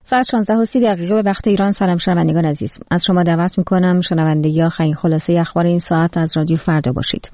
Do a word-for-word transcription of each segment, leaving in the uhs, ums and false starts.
ساعت شانزده و سی دقیقه به وقت ایران. سلام شنوندگان عزیز، از شما دعوت میکنم شنونده یا خیلی خلاصه اخبار این ساعت از رادیو فردا باشید.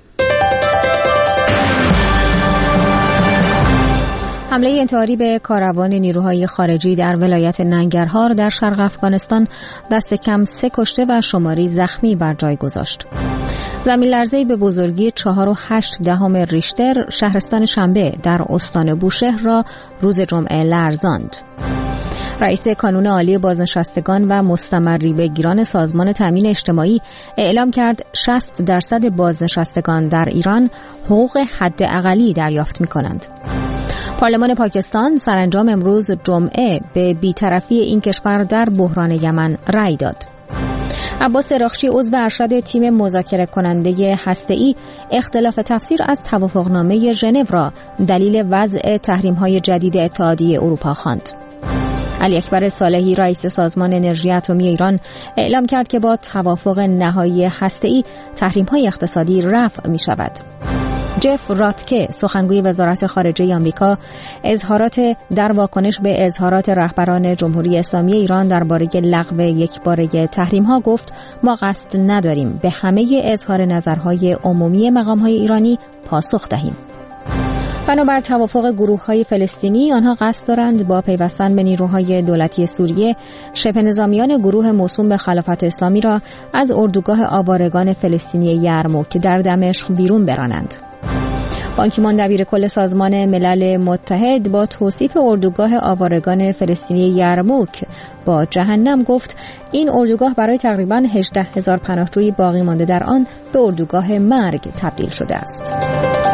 حمله انتحاری به کاروان نیروهای خارجی در ولایت ننگرهار در شرق افغانستان دست کم سه کشته و شماری زخمی بر جای گذاشت. زمین لرزه‌ای به بزرگی چهار و هشت دهم ریشتر شهرستان شنبه در استان بوشهر را روز جمعه لرزاند. رئیس کانون عالی بازنشستگان و مستمری بگیران سازمان تامین اجتماعی اعلام کرد شصت درصد بازنشستگان در ایران حقوق حداقلی دریافت می‌کنند. پارلمان پاکستان سرانجام امروز جمعه به بی‌طرفی این کشور در بحران یمن رأی داد. عباس راخشی عضو ارشد تیم مذاکره کننده هسته‌ای اختلاف تفسیر از توافقنامه ژنو را دلیل وضع تحریم‌های جدید اتحادیه اروپا خواند. علی اکبر صالحی رئیس سازمان انرژی اتمی ایران اعلام کرد که با توافق نهایی هسته‌ای تحریم‌های اقتصادی رفع می‌شود. جف راتکه سخنگوی وزارت خارجه آمریکا اظهارات در واکنش به اظهارات رهبران جمهوری اسلامی ایران درباره لغو یکباره تحریم‌ها گفت ما قصد نداریم به همه اظهار نظرهای عمومی مقام‌های ایرانی پاسخ دهیم. بنابر توافق گروه‌های فلسطینی آنها قصد دارند با پیوستن به نیروهای دولتی سوریه شبه نظامیان گروه موسوم به خلافت اسلامی را از اردوگاه آوارگان فلسطینی یرموک در دمشق بیرون برانند. بان کی مون دبیر کل سازمان ملل متحد با توصیف اردوگاه آوارگان فلسطینی یرموک با جهنم گفت این اردوگاه برای تقریباً هجده هزار پناهجوی باقی مانده در آن به اردوگاه مرگ تبدیل شده است.